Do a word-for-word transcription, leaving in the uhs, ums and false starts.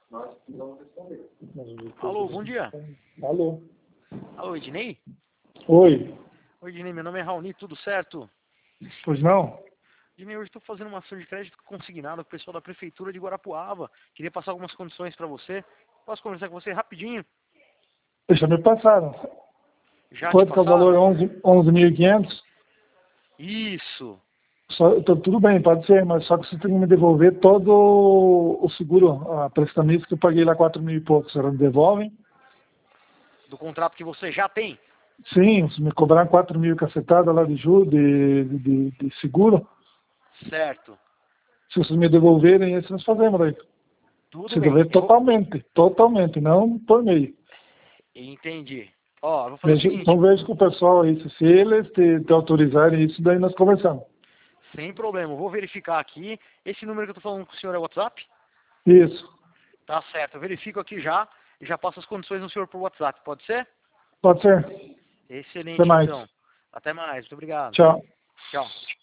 Alô, bom dia. Alô. Alô, Ednei? Oi. Oi, Ednei, meu nome é Raoni, tudo certo? Pois não? Ednei, hoje estou fazendo uma ação de crédito consignada com o pessoal da Prefeitura de Guarapuava. Queria passar algumas condições para você. Posso conversar com você rapidinho? Já me passaram. Já te Quanto que é o valor? passaram? onze mil e quinhentos? Isso. Só, então, tudo bem, pode ser, mas só que você tem que me devolver todo o seguro, a prestamista que eu paguei lá quatro mil e pouco. Você me devolvem? Do contrato que você já tem? Sim, se me cobrar quatro mil cacetada lá de, ju, de, de, de seguro, Certo. se vocês me devolverem, isso nós fazemos daí. Tudo Se bem. devolver Eu vou... totalmente, totalmente, não por meio. Entendi. Ó, eu vou fazer o Veja, seguinte. então veja com o pessoal aí, se eles te, te autorizarem isso, daí nós conversamos. Sem problema. Eu vou verificar aqui. Esse número que eu tô falando com o senhor é WhatsApp? Isso, Tá certo. Eu verifico aqui já e já passo as condições no senhor por WhatsApp. Pode ser? pode ser. Até Excelente, mais. então. Até mais. Muito obrigado. Tchau. Tchau.